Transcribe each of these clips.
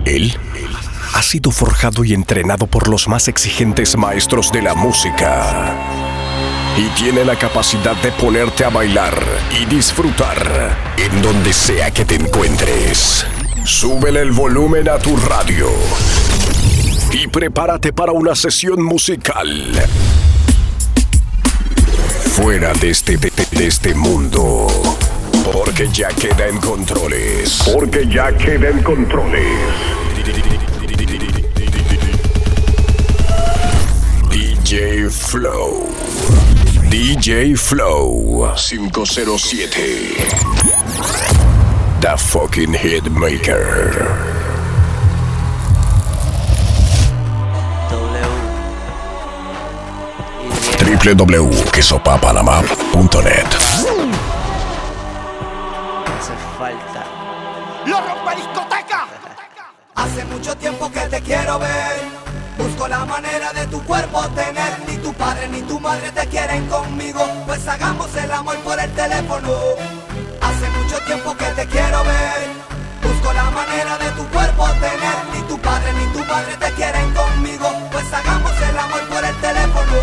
Él ha sido forjado y entrenado por los más exigentes maestros de la música y tiene la capacidad de ponerte a bailar y disfrutar en donde sea que te encuentres. Súbele el volumen a tu radio y prepárate para una sesión musical fuera de este mundo. Porque ya queda en controles. DJ Flow. DJ Flow 507. The fucking hitmaker. www.quesopapanamá.net. ¡Lo rompe discoteca! Hace mucho tiempo que te quiero ver. Busco la manera de tu cuerpo tener. Ni tu padre ni tu madre te quieren conmigo. Pues hagamos el amor por el teléfono. Hace mucho tiempo que te quiero ver. Busco la manera de tu cuerpo tener. Ni tu padre ni tu madre te quieren conmigo. Pues hagamos el amor por el teléfono.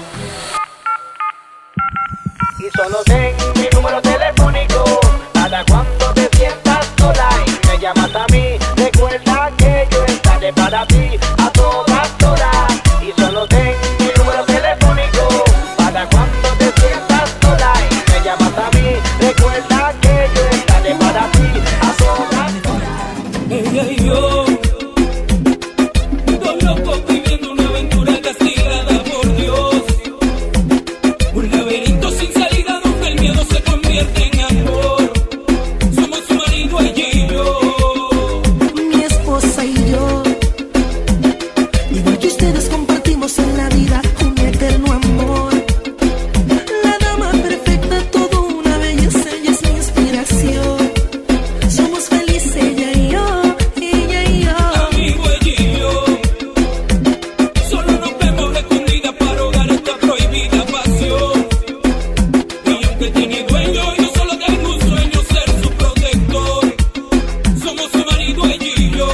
Y solo ten mi número telefónico. Para cuando te sientas sola y me llamas a mí, recuerda que yo estaré para ti a todas horas. Y solo ten mi número telefónico. Para cuando te sientas sola y me llamas a mí, recuerda que yo estaré para ti a todas horas. Ella y yo, dos locos viviendo una aventura castigada por Dios. Un laberinto sin salida donde el miedo se convierte en amor. Somos su marido, ella y yo. Mi esposa y yo. Igual que ustedes compartimos en la vida un eterno amor. La dama perfecta, todo una belleza, ella es mi inspiración. Somos felices ella y yo, ella y yo. Amigo, ella y yo. Solo nos vemos escondidas para ahogar esta prohibida pasión. Y aunque tiene dueño, yo solo tengo un sueño, ser su protector. Somos su marido, ella y yo.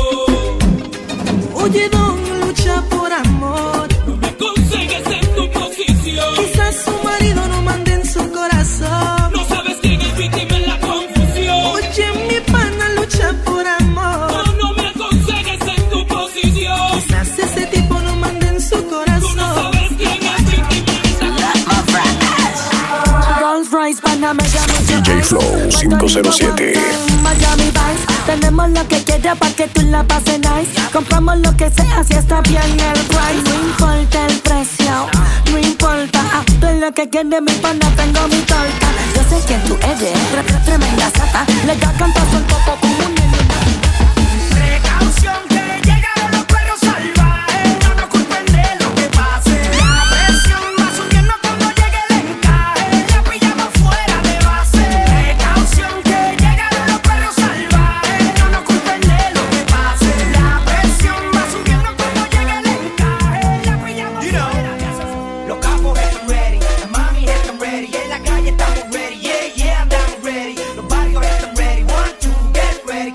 Oye, don, lucha por amor. No me aconsejes en tu posición. Quizás su marido no mande en su corazón. No sabes quién es víctima en la confusión. Oye, mi pana lucha por amor. No, no me aconsejes en tu posición. Quizás ese tipo no mande en su Tú no corazón. sabes quién es víctima en la Rolls Royce, Panamera, DJ Flow 507. Miami Vice. Tenemos lo que quieras para que tú la pases nice. Compramos lo que sea si está bien el price. No importa el precio, no importa. Tú es lo que quieres, mi pana, tengo mi torta. Yo sé quién tú eres, tremenda sata. Le da cantazo el popo como un nene. Precaución que llegaron los perros salvajes. No nos culpen de lo que pase. La presión va subiendo cuando llegue el encaje. La pillamos fuera de base. Precaución que llegaron los perros salvajes. No nos culpen de lo que pase. La presión va subiendo cuando llegue el encaje. La pillamos fuera de base. Los capos están ready, las mami están ready. En la calle estamos ready, yeah, yeah, andamos ready. Los barrios están ready, 1, 2, get ready.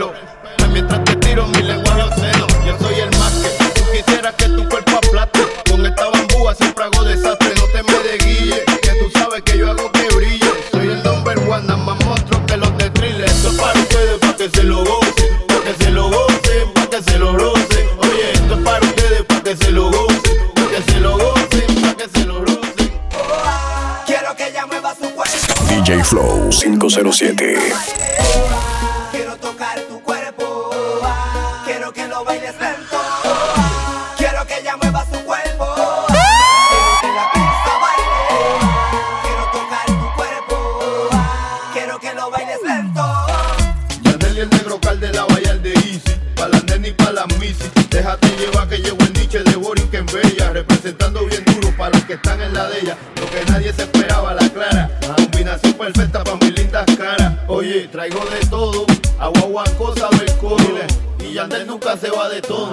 pelo. Mientras te tiro mi lenguaje obsceno, yo soy el más que tú quisieras que tu cuerpo aplaste. Con esta bambúa siempre hago desastre, no te me desguille, que tú sabes que yo hago que brille. Soy el number one, nada más monstruo que los de Thriller. Esto es para ustedes, pa' que se lo gocen, pa' que se lo gocen, pa' que se lo rocen. Oye, esto es para ustedes, pa' que se lo gocen, pa' que se lo gocen, pa' que se lo rocen. Quiero que ella mueva su cuerpo. DJ Flow 507. Quiero tocar tu cuerpo. Quiero que lo bailes lento. Quiero que ella mueva su cuerpo. Quiero que la pista baile. Quiero tocar tu cuerpo. Quiero que lo bailes lento. Yandel y el negro Cal de la Bahía de Easy. Pa' la neni y pa' la misi. Déjate llevar que llegó el niche de Boris que en Bella. Representando bien duro para los que están en la de ella. Lo que nadie se esperaba, la clara. Combinación perfecta pa' mis lindas caras. Oye, traigo de todo. Agua, cosa del cobre. Y Yandel nunca se va de todo.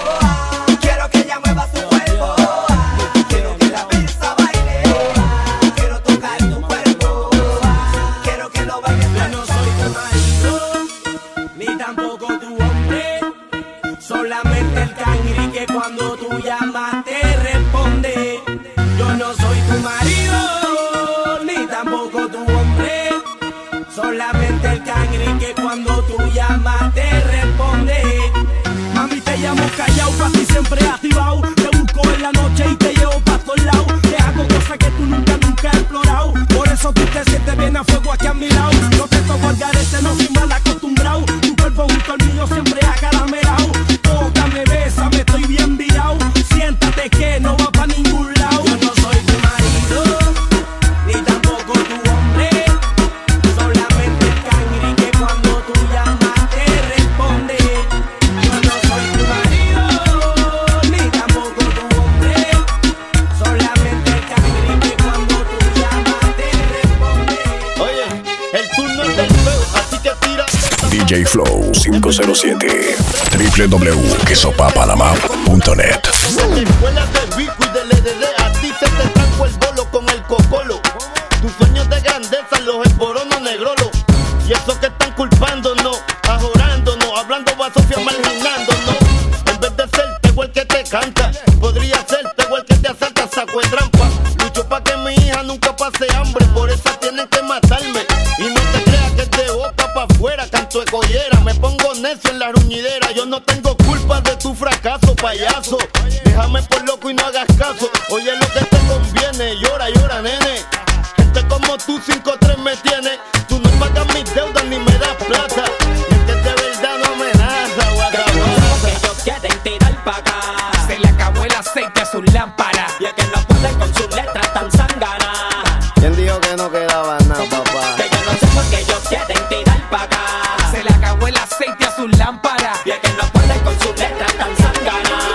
Quiero que ella mueva su cuerpo. Quiero que la pista baile. Quiero tocar tu cuerpo. Quiero que lo bailes lento. Yo no soy tu marido, ni tampoco tu hombre. Solamente el cangri que cuando tú llamas te responde. Yo no soy tu marido, ni tampoco tu hombre. Solamente el cangri que cuando tú llamas te responde. Mami, te llamo callao, pa' ti siempre activado. Te busco en la noche y te llevo pa' todos lados. Te hago cosas que tú nunca has explorado. Por eso tú te sientes bien a fuego aquí a mi lado. No te toco al garete, no soy mal acostumbrado. Tu cuerpo junto al mío siempre acaramelao. Tócame, bésame, estoy bien virado. Siéntate que no va pa' ningún lado. Yo no soy tu marido, ni tampoco tu hombre. Solamente el cangri que cuando tú llamas te responde. Yo no soy tu marido, ni tampoco tu hombre. Solamente el cangri que cuando tú llamas te responde. Oye, el turno es del feo, así que tira. DJ Flow 507. www.quesopapanamá.net. En escuelas de Vico y del EDD a ti se te trancó el bolo con el cocolo. Tus sueños de grandeza los esborono negrolo. Y eso que están culpándonos, ajorándonos, hablando basofia marginándonos. En vez de ser tego el que te canta, podría ser tego el que te asalta, saco de trampa. Lucho pa' que mi hija nunca pase hambre, por eso tienen que matarme. Y no te creas que es de boca pa' afuera, canto de collera. Me pongo necio en la ruñidera, yo no tengo culpa de tu fracaso, payaso. Déjame por loco y no hagas caso. Oye lo que te conviene, llora, llora, nene. Gente como tú 5-3 me tiene. Tú no pagas mis deudas ni me das plata. Y es que de verdad no amenaza, guacabaza. Ellos quieren tirar pa' acá. Se le acabó el aceite a su lámpara. Y es que no pueden con sus letras tan zánganas. ¿Quién dijo que no quedaba nada, papá? Que yo no sé por qué ellos quieren tirar pa' acá. Se le acabó el aceite a su lámpara. Y es que no pueden con sus letras tan zánganas.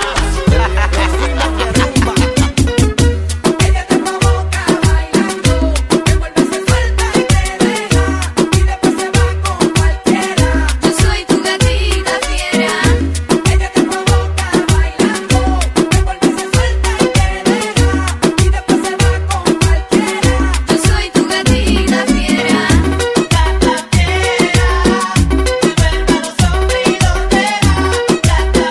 Ella te provoca bailando. Te vuelve se suelta y te deja. Y después se va con cualquiera. Yo soy tu gatita fiera. Ella te provoca bailando. Te vuelve se suelta y te deja. Y después se va con cualquiera. Yo soy tu gatita fiera. Gata fiera, vuelve a los hombres y los deja. Gata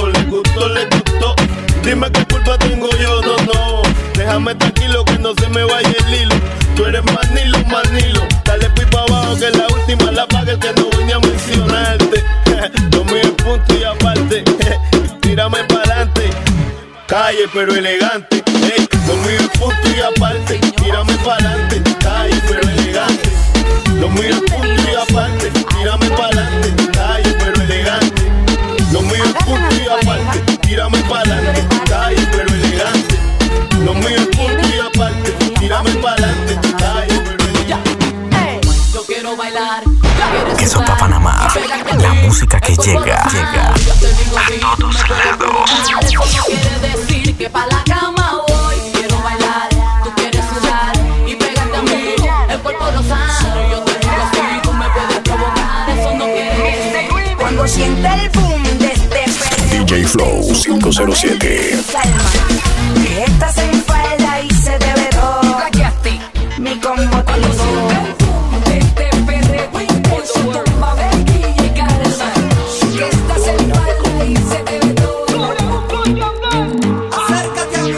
le gustó. Dime qué culpa tengo yo, no. Déjame tranquilo que no se me vaya el hilo. Tú eres Manilo. Dale pipa abajo que la última la paga el que no vine a mencionarte. Lo mío es punto y aparte. Tírame pa'lante. Calle pero elegante. Ey, lo mío es punto y aparte. Tírame pa'lante. Calle pero elegante. Lo mío es punto y aparte. Tírame pa'lante. Calle pero elegante. Lo mío es punto y aparte. Tírame pa'lante. Calle pero elegante. Lo mío es punto y aparte. Tírame pa'lante. Calle pero elegante. Yo quiero bailar. Que Sopa Panamá, la música que llega a todos lados. Eso no quiere decir que pa' la cama voy. Quiero bailar, tú quieres sudar y pegarte a mí, el cuerpo rosado. Yo te digo así, tú me puedes provocar. Eso no quiere decir. Cuando siente el boom de este DJ Flow 507. calma, que estás en falda y se te ve todo. Mi combo te Acércate a mí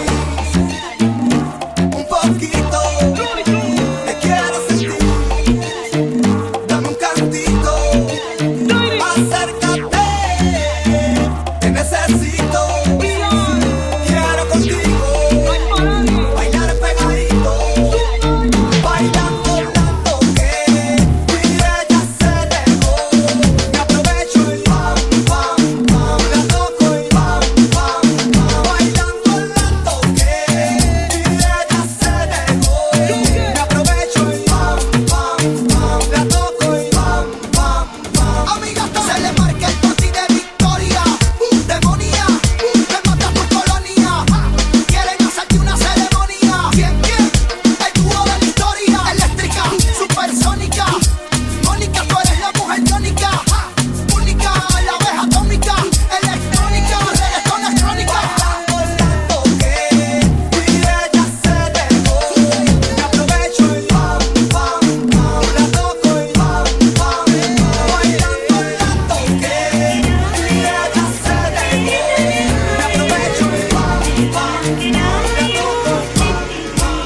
un poquito, te quiero sentir, dame un cantito, acércate, te necesito, quiero contigo, bailar pegadito, bailando tanto que mi ella se dejó, me aprovecho y pam, pam, pam, la toco y pam, pam, pam, bailando tanto que mi ella se dejó, me aprovecho y pam, pam, pam, la toco y pam, pam, pam. Amiga, se le marca el bote de victoria, demonía, te mata por colonia, quieren hacerte una ceremonia. ¿Quién? El dúo de la historia, eléctrica, supersónica, Mónica, tú eres la mujer tónica, única, la abeja atómica, electrónica, reggaetón electrónica. Tanto que mi ella se dejó, me aprovecho y pam, pam, pam, la toco y pam, pam, bailando tanto que mi ella se dejó, me aprovecho y pam, pam, la toco y pam, pam.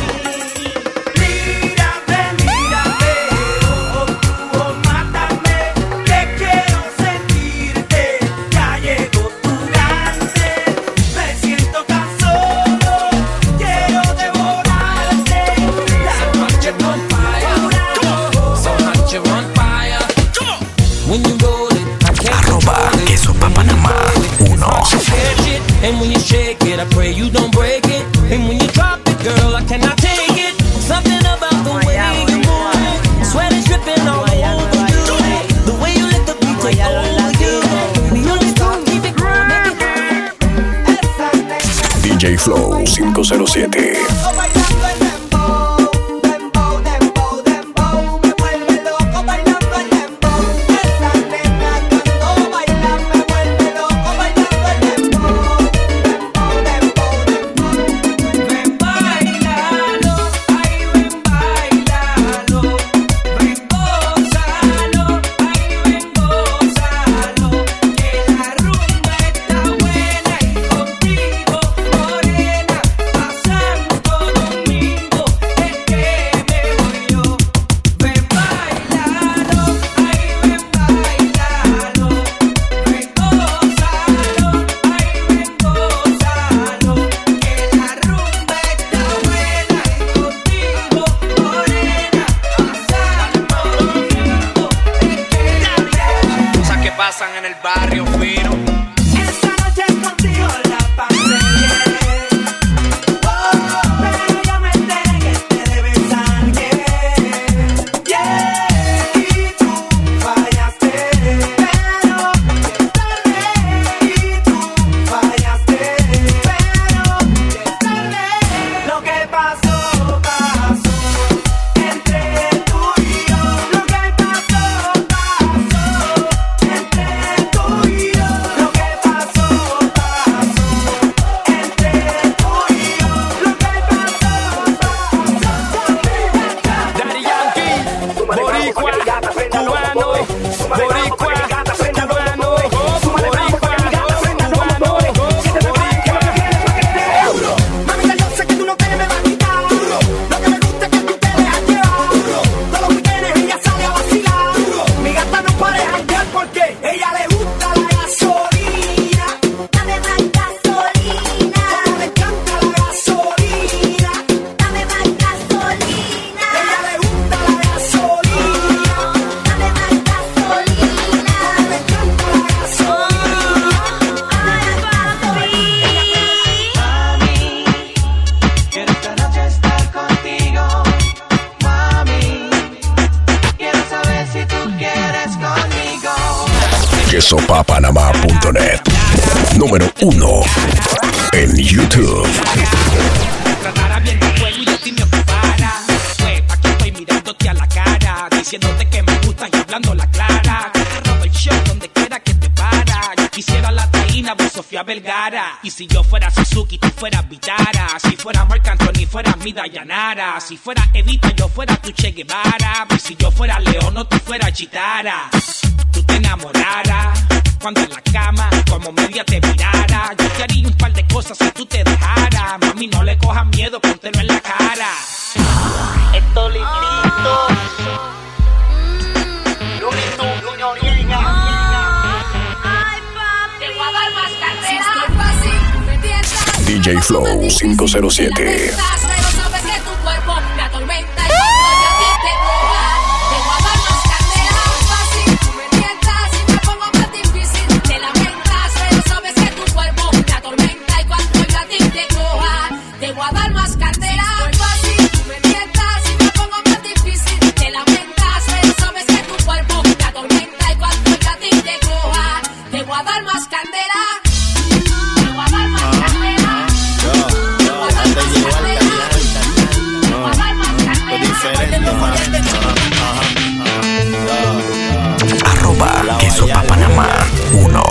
Mírate, ojo, mátame, que quiero sentirte, ya llegó tu grande, me siento tan solo, quiero devorarte, la noche on fire, So hot you're on fire. When you roll it, I can't Arroba control it. Que Sopa Panamá 1. And when you shake it, I pray you don't break it. And when you drop it, girl, I cannot take it. Something about the way you move, sweat is dripping all over you. The way you let the beat take over you. We only start, keep it cool, make it DJ Flow 507. Bailando el dembow, dembow, dembow, dembow, me vuelve loco bailando el dembow. Esa nena cuando baila me vuelve loco bailando el dembow, dembow, dembow, dembow. ven bailalo, ay ven bailalo, ven gózalo, ay ven gózalo, que la rumba está buena y contigo morena, pasando conmigo. número 1 en YouTube. Tratara bien el juego y de ti me ocupara. Pues aquí estoy mirándote a la cara, diciéndote que me gustas y hablando la clara. Que te robo el show donde quiera que te para. Yo quisiera la taína, vos Sofía Vergara. Y si yo fuera Suzuki, tú fueras Vitara. Si fuera Marc Anthony, fueras mi Dayanara. Si fuera Evita, yo fuera tu Che Guevara. Y si yo fuera Leono, tú fueras Chitara. Tú te enamoraras cuando en la cama como media te mirara. Yo te haría un par de cosas si tú te dejaras. Mami, no le cojas miedo, póntelo en la cara. Esto lindo. DJ Flow 507. Pero sabes que tu cuerpo me atormenta y cuando yo a ti te coja, te voy a dar más candela. Fácil, tú me tientas y me pongo más difícil. Te lamentas, pero sabes que tu cuerpo me atormenta y cuando yo a ti te coja, te voy a dar más candela. Fácil, tú me tientas y me pongo más difícil. Te lamentas, pero sabes que tu cuerpo me atormenta y cuando yo a ti te coja, te voy a dar más candela. Te voy a dar más candela. Arroba Quesopapanamá 1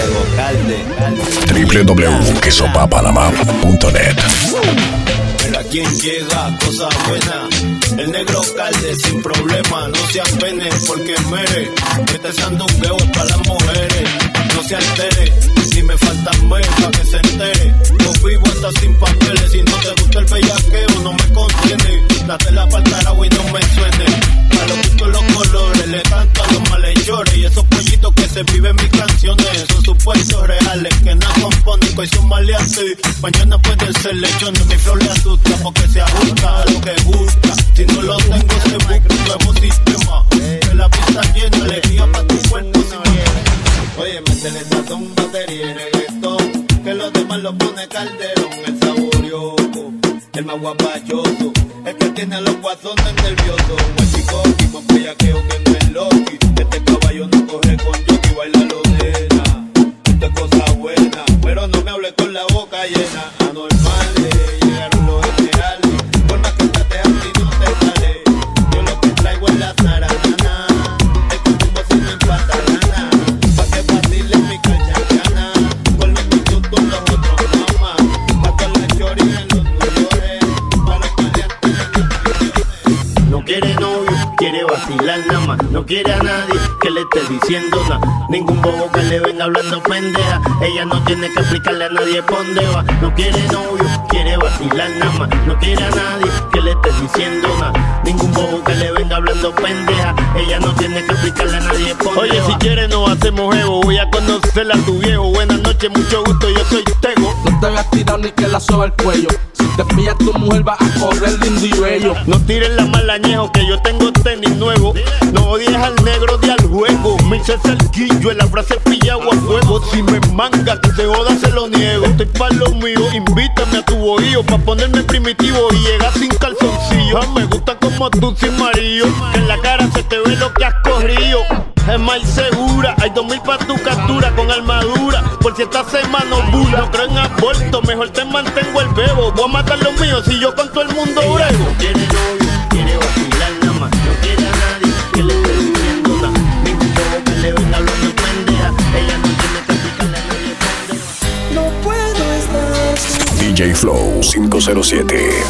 www.quesopapanamá.net. Mira quién llega, cosa buena. El negro calde sin problema. No se apene porque mere. Este sandungueo es para las mujeres. No se altere, ni me faltan meses para que se entere. Yo vivo hasta sin papeles. Si no te gusta el bellaqueo, no me contiene. Date la paltara y no me suene. A los gustos los colores, le canto a los malhechores. Y esos pollitos que se viven mis canciones son supuestos reales que nada componen, que son maleantes. Mañana puede ser lechones, mi flow le asusta porque se ajusta a lo que gusta. Si no lo tengo se busca un nuevo sistema. Que la pista llena, alegría para tu cuerpo si quieres. Oye, métele sazón, batería y reggaetón, que los demás lo pone Calderón. El saborioso, el más guapachoso, el que tiene a los guasones nerviosos. Un chico tipo bellaqueo que no es Loki. Este caballo no corre con jockey, baila lo nena. Esto es cosa buena, pero no me hable con la boca llena. Anormales, llegaron los generales. Por más que trates así no te sale. Yo lo que traigo es la zaranana. El consumo si no empata lana. Pa' que vacile mi cachacana. Con los minutos los otros mamás. Pa' con la chori en los mayores. Pa' los maleantes en los millones. No quiere novio, quiere vacilar nada más. No quiere a nadie que le esté diciendo nada. Ningún bobo que le venga hablando pendeja. Ella no tiene que explicarle a nadie por dónde va. No quiere novio, quiere vacilar nada más. No quiere a nadie que le esté diciendo nada. Ningún bobo que le venga hablando pendeja. Ella no tiene que explicarle a nadie por dónde va. Oye, si quieres nos hacemos evo. Voy a conocerla a tu viejo. Buenas noches, mucho gusto, yo soy Tego. No te hagas tirar ni que la soba el cuello. Si te pilla tu mujer va a correr lindo y bello. No tires la malañejo que yo tengo tenis nuevo. No odies al negro de al juego. Me hice cerquillo en la frase pillado a fuego. Si me manga que se joda se lo niego. Estoy pa' lo mío, invítame a tu bohío pa' ponerme primitivo y llegar sin calzoncillo. Me gusta como tú sin marido, que en la cara se te ve lo que has corrido. Es más segura, hay 2000 pa' tu captura con armadura. Por si esta semana bula, no creo en aborto, mejor te mantengo el bebo. Voy a matar los míos si yo con todo el mundo brego. No quiere novio, quiere vacilar nada más. No quiere a nadie que le esté diciendo nada. Ningún bobo que le venga hablando pendeja. Ella no tiene que explicarle a nadie pendeja. No puedo estar sin DJ Flow 507.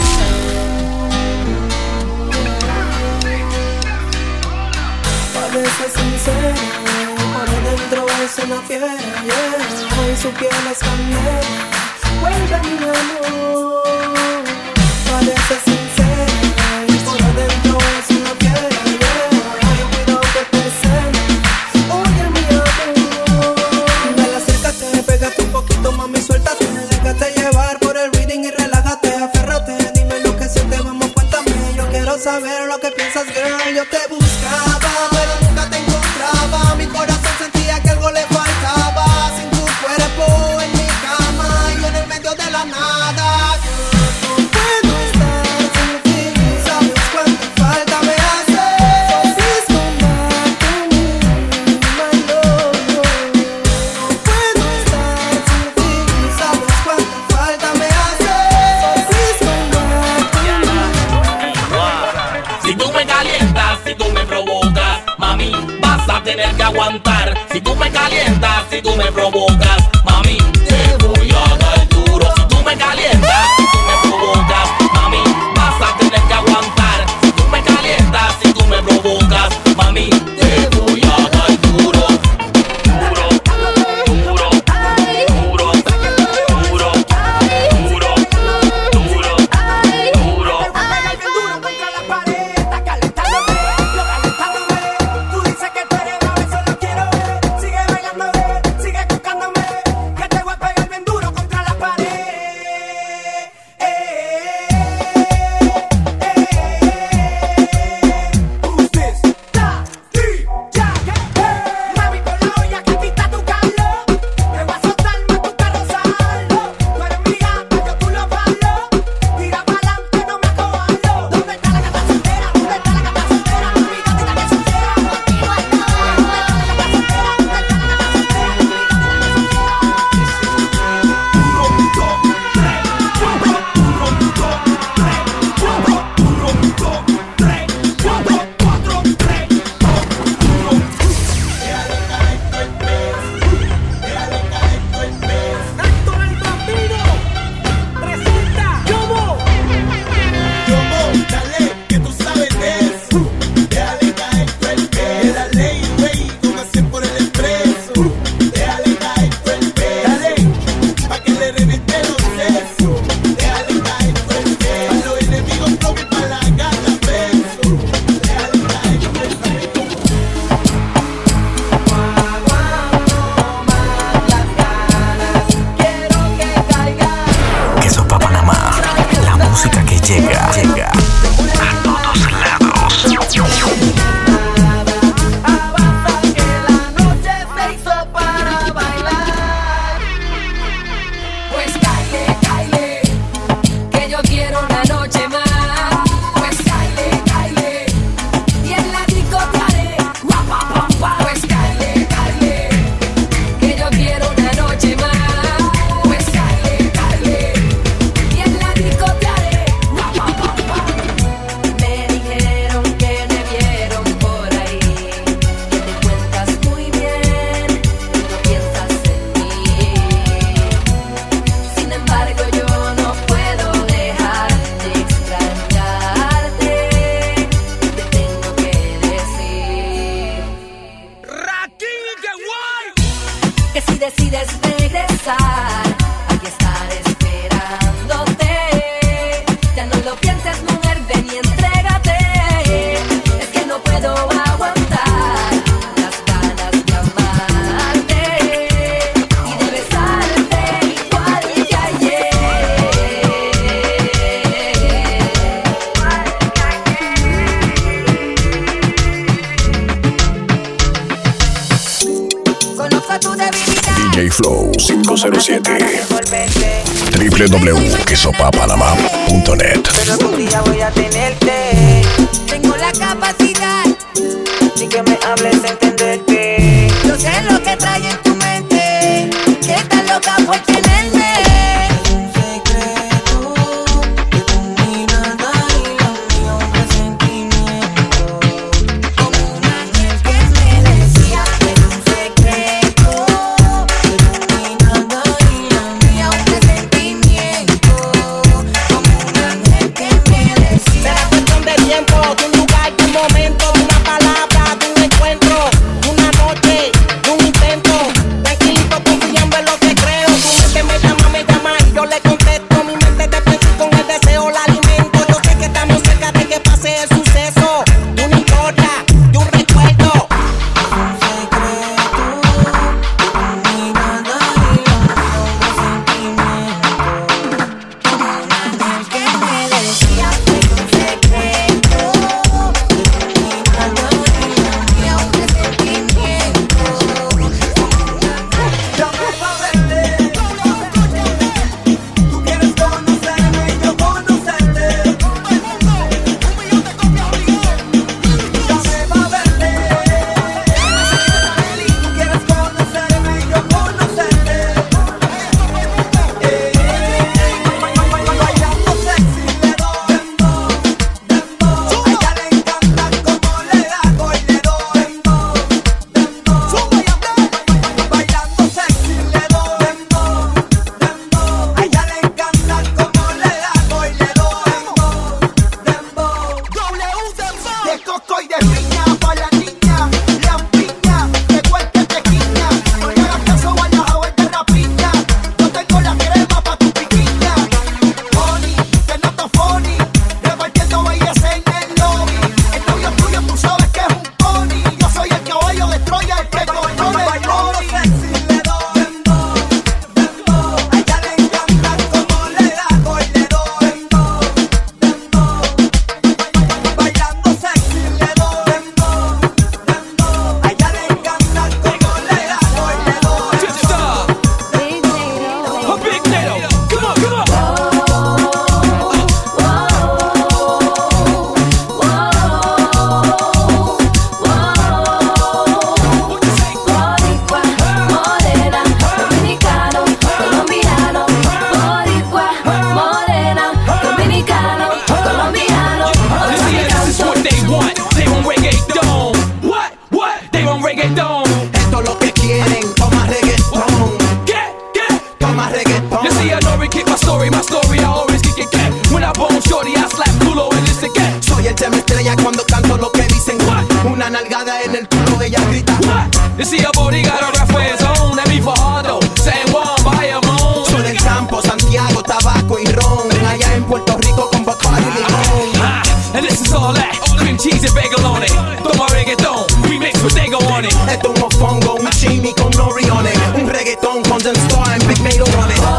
Parece sincera, por dentro es una fiera, yeah. Hoy su piel es candela, vuelve mi amor. Parece sincera, por dentro es una fiera, yeah. Ay, cuidado que te cena, oye mi amor. Dale, acércate, pégate un poquito, mami, suéltate. Déjate llevar por el reading y relájate, aférrate. Dime lo que sientes, vamos, cuéntame. Yo quiero saber lo que piensas, girl. Yo te buscaba, pero nunca te encontraba. Mi corazón sentía que algo le faltaba. Sin tu cuerpo en mi cama y yo en el medio de la nada. No puedo estar sin ti. Sabes cuánta falta me hace. Please come back to me, my love. No puedo estar aguantar. Si tú me calientas, si tú me provocas, mami, te voy a dar duro. Si tú me calientas, si tú me provocas, mami, vas a tener que aguantar. Si tú me calientas, si tú me provocas, mami, te voy a dar duro. Duro, duro, duro, duro, duro, duro, duro. Duro contra la pared, está calentándome, yo calentándome. Tú dices que tú eres bravo, eso lo quiero ver. Sigue bailándome, sigue tocándome, que te voy a pegar bien duro contra la pared. Who's this? Mami, con la olla que aquí está tu calor. Te voy a soltar más tu carro saldo. Tú eres mi gata, yo tú lo palo. Tira pa'lante, no me acobardo. ¿Dónde está la gata soltera? ¿Dónde está la gata soltera? Mi gatita que soltera. Contigo estoy. ¿Dónde está la gata soltera? ¿Dónde está la gata soltera? Mi Héctor el Bambino presenta Yomo. Yomo, dale, que tú sabes de eso. Déjale caer tu el pez. La ley, güey, como hacer por el expreso. Déjale caer tu el pez. Dale, pa' que le reviente los sesos. Déjale caer tu el pez. Pa' los enemigos flow y pa' la gata preso. Déjale caer tu el pez. Queso Pa' Panamá, la música que llega a todos lados. Avanza que la noche se hizo para bailar. Pues caile, caile, que yo quiero una noche más. Pues caile, caile, y en la disco te haré guapa, guapa. Pues caile, caile, que yo quiero una noche más. Pues caile, caile, y en la disco te haré guapa, guapa. Me dijeron que me vieron por ahí, que te cuentas muy bien, no piensas en mí. Sin embargo yo no puedo dejar de extrañarte, te tengo que decir que si decides regresar, aquí estaré esperándote. Ya no lo pienses, mujer, ven y entrégate. Es que no puedo aguantar las ganas de amarte y de besarte igual que ayer. Conozco tu debilidad. DJ Flow 507 www.quesopapanamá.net. Pero algún día voy a tenerte. Tengo la capacidad, Sin que me hables, entenderte. yo sé lo que trae en tu mente, que estás loca por tenerme. Un secreto de tu mirada y la mía, un presentimiento. Como un ángel que me decía, Es un secreto de tu mirada y la mía, un presentimiento. como un ángel que me decía. Será cuestión de tiempo, de un lugar, de un momento, de una palabra, de un encuentro, de una noche, de un intento. Tranquilito, confiando en lo que creo. Tu mente me llama, me más reggaetón. You see, I know we keep my story I always kick it back. When I bone shorty, I slap culo and listen again. Soy el tema estrella cuando canto lo que dicen. Una nalgada en el culo, ella grita. You see, a body got a rap for his own. Let me Fajardo, San Juan, Bayamón. Soy del campo, Santiago, tabaco y ron. Allá en Puerto Rico con Bacardi y limón. And this is all that, cream cheese and bagel on it. Toma reggaeton, we mix with Dago on it. Esto es un mofongo, un chimi con nori on it. Un reggaeton con Don Star and Big Mato on it.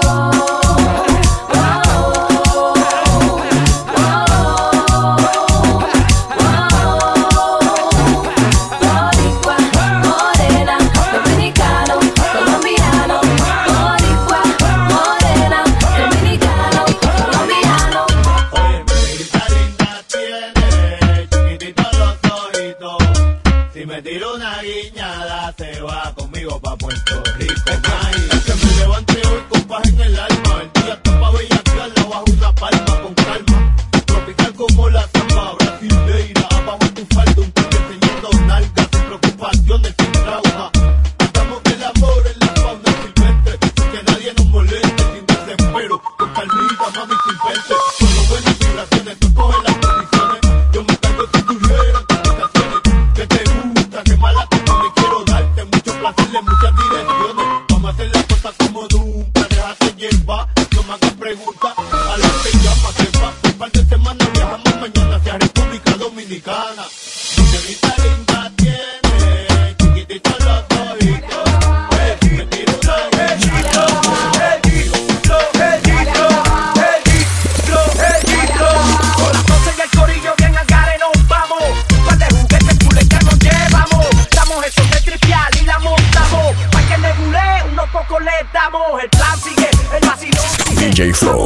DJ Flow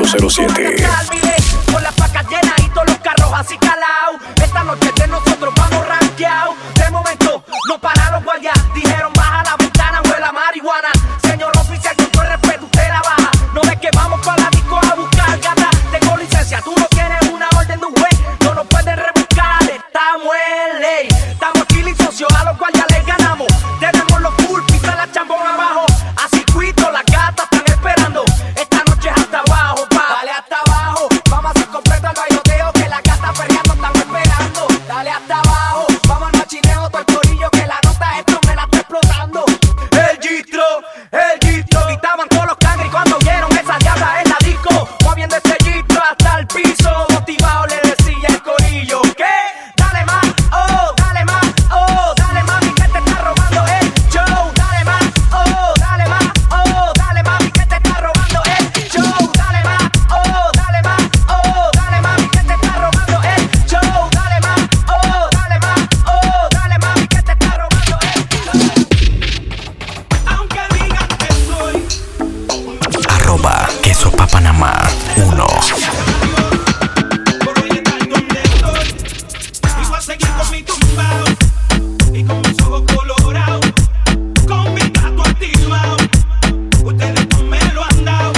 507. Con las placas llenas y todos los carros así calados. Esta noche de nosotros vamos rankeados. De momento no pararon guardias. Dijeron baja la ventana, huele a marihuana. Señor oficial, con todo el respeto usted la baja. No es que vamos para la disco a buscar gata. Tengo licencia, tú no tienes una orden de un juez. No nos pueden rebuscar, estamos en ley. Estamos aquí licenciados, a los guardias les ganamos. Tenemos los full, pisa la chambón abajo. A circuito las gatas están esperando. Esta noche es hasta abajo, pa. Dale hasta abajo, vamos a hacer completo el bailoteo que las gatas perreando están esperando. Dale hasta abajo, vamos al machineo, todo el corillo que la nota esto me la está explotando. El gistro, gritaban todos los cangris cuando vieron esa diabla en la disco. Moviendo ese gistro hasta el piso, motivado le decía el corillo. ¿Qué? Dale más, oh, dale más, oh, dale mami que te está robando el show. Dale más, oh, dale más, oh, dale mami que te está robando el show. Dale más, oh, dale más, oh, dale mami que te está robando el show. Dale más, oh, dale más, oh, dale mami que te está robando el show. Aunque digan que soy Arroba Queso Pa Panamá 1. y voy a seguir con mi tumbao y con mis ojos colorados, con mi gato activado. Ustedes no me lo han dado.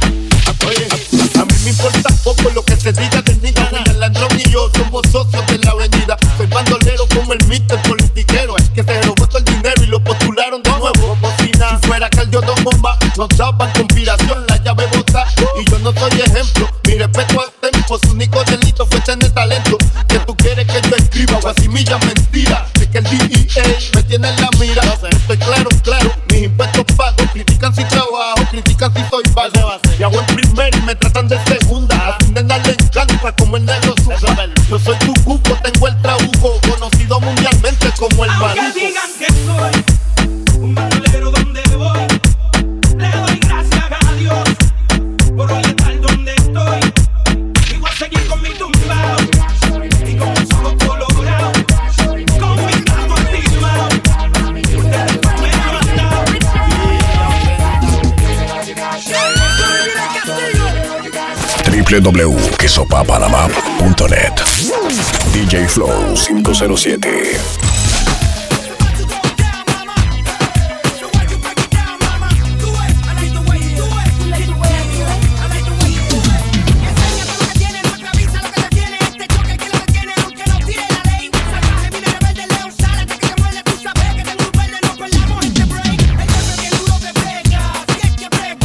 A mí me importa poco lo que se diga de nigga. El ladrón y yo somos socios de la avenida. Soy bandolero como el Mr. Politiquero. Es que se robó todo el dinero y lo postularon de nuevo. Bocina. Si fuera Caldiotón Bomba, nos daban conspiración, la llave bota. Y yo no soy ejemplo. Mi respeto al tempo, su único delito fue tener talento. Que tú quieres que yo escriba guasimilla mentira. Sé que el DEA me tiene en la mira. Estoy claro, mis impuestos pago. Critican si trabajo, critican si soy vago. Y hago en primera y me tratan de segunda. A nena le encanta como el negro suba. Yo soy tu cuco, tengo el trabuco. Conocido mundialmente como el Aunque maluco. digan que soy un bandolero donde voy, le doy gracias a Dios por hoy estar donde estoy. Y voy a seguir con mi tumbao y con mis ojos colorados, con mi gato activado. Ustedes no me lo han dado. www.quesopapanamá.net. DJ Flow 507. Este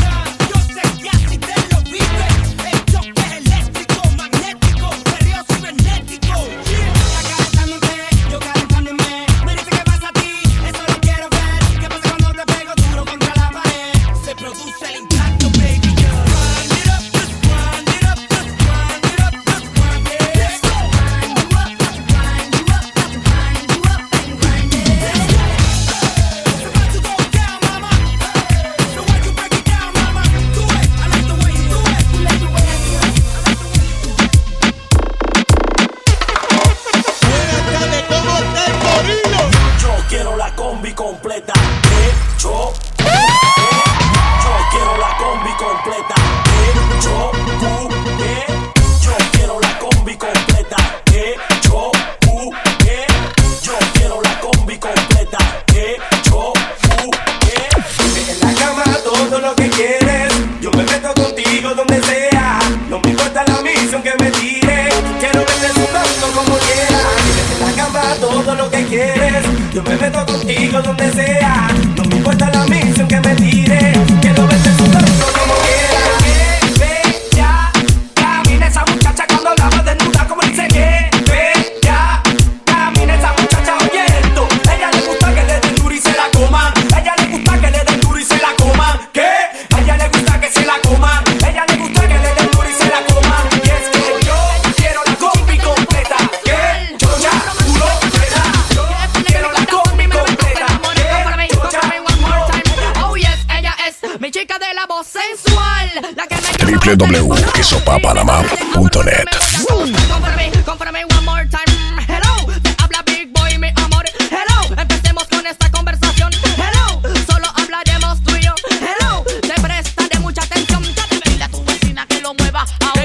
todo lo que quieres. Yo me meto contigo donde sea. No me importa la misión que me tire. Quiero verte sudando como quieras. Que bella camina esa muchacha cuando la va desnuda, como dice que bella camina esa muchacha. Oye esto, ella le gusta que le den duro y se la coman. Ella le gusta que le den duro y se la coman. ¿Qué? A ella le gusta que se la coman. Ella le gusta que le den duro y se la coman. Y es que yo quiero la combi completa. Que yo ya puro completa. Yo quiero la combi completa. Que yo ya Oh yes, ella es mi chica de la voz sensual, la que me www.quesopapanama.net. Confórame one more time. Hello, te habla Big Boy, mi amor. Hello, empecemos con esta conversación. Hello, solo hablaremos tú y yo. Hello, te prestaré mucha atención. Dile a tu vecina que lo mueva ahora.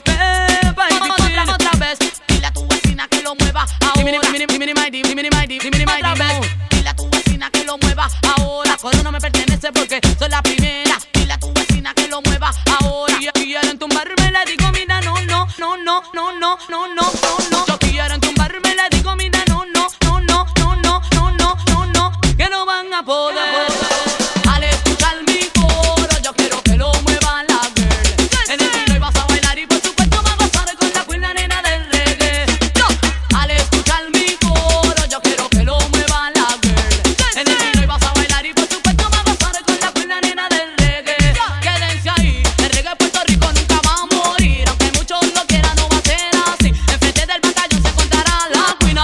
Otra vez. Dile a tu vecina que lo mueva ahora. Dile a tu vecina que lo mueva ahora. Cuando no me pertenece porque soy la primera. Dile a tu vecina que lo mueva ahora. Y quieren tumbarme, le digo mira no. Yo quiero entumbarme, le digo mira no. Que no van a poder. Al escuchar mi coro, yo quiero que lo mueva la girl. En el vino y vas a bailar y por supuesto va a gozar con la queen, la nena del reggae. Al escuchar mi coro, yo quiero que lo mueva la girl. En el vino y vas a bailar y por supuesto va a gozar con la queen, la nena del reggae. Quédense ahí, el reggae de Puerto Rico nunca va a morir. Aunque muchos lo quieran, no va a ser así. Enfrente del batallón se encontrará la queen.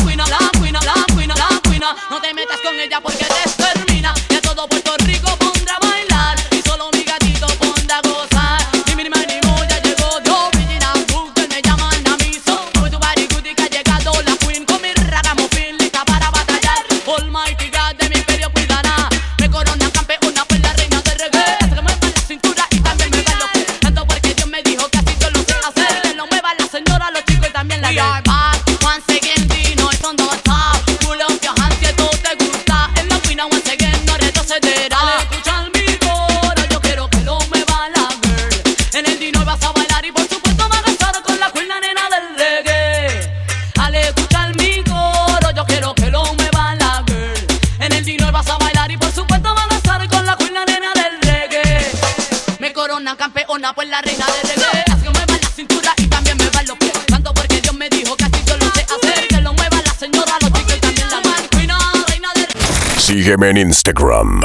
No te metas con ella porque te extermina. Y a todo Puerto Rico pondrá a bailar. Y solo mi gatito pondrá a gozar. Ni mínima ni ya llegó yo. Original Booker me llaman a mí. So, muy tu body goodie que ha llegado la queen. Con mi ragamuffin lista para batallar. Almighty God de mi imperio cuidará. Me corona campeona pues la reina del reggae. Hace que mueva la cintura y también me va los pies. Tanto porque Dios me dijo que así yo lo sé hacer. Que lo mueva la señora, los chicos y también la girl. Once again, Dino is on the top. Pull up your hands si esto te gusta. En la queen once again no retrocederá. Al escuchar mi coro, yo quiero que lo mueva la girl. En el Dino vas a bailar y por supuesto va a gozar con la queen, la nena del reggae. Al escuchar mi coro, yo quiero que lo mueva la girl. En el Dino vas a bailar y por supuesto va a gozar con la queen, la nena del reggae. Me corona campeona pues la reina del reggae. Hace que mueva la cintura y también me va los pies. Tanto porque Dios me dijo que así yo lo sé hacer. Que lo mueva la señora, los chicos y también la queen, reina del Sígueme en Instagram,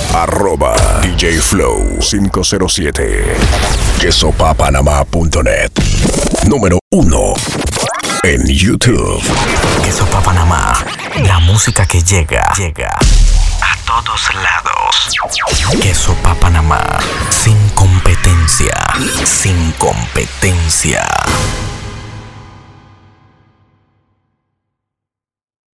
@DJFlow507. Quesopapanama.net. Número 1 en YouTube. Quesopa Panamá, la música que llega a todos lados. Quesopa Panamá, sin competencia.